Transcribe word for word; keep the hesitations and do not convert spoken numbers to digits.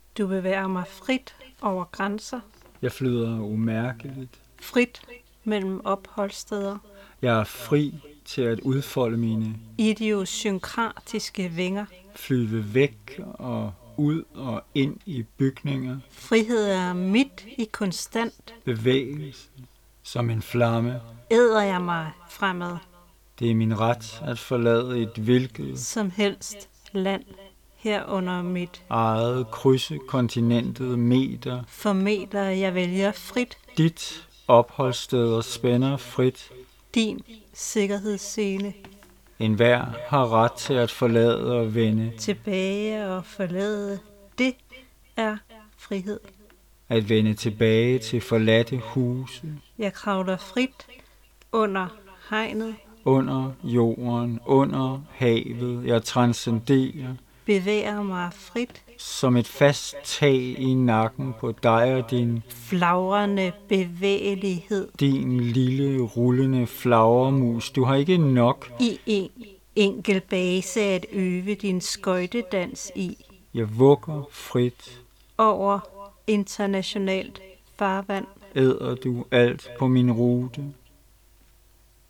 Du bevæger mig frit over grænser, Jeg flyder umærkeligt. frit mellem opholdssteder, Jeg er fri til at udfolde mine, idiosynkratiske vinger. flyve væk og ud og ind i bygninger, Frihed er midt i konstant. bevægelse som en flamme. Æder jeg mig fremad, Det er min ret at forlade et hvilket som helst land, herunder mit eget krydse kontinentet meter. formeter, jeg vælger frit Dit opholdssted spænder frit. din sikkerhedsscene, Enhver har ret til at forlade og vende, tilbage og forlade. Det er frihed. at vende tilbage til forladte huse, Jeg kravler frit under hegnet, under jorden, under havet. Jeg transcenderer bevæger mig frit, som et fast tag i nakken på dig og din, flagrende bevægelighed din lille rullende flagermus. Du har ikke nok. i en enkel base at øve din skøjtedans i, Jeg vugger frit. over internationalt farvand. Æder du alt på min rute?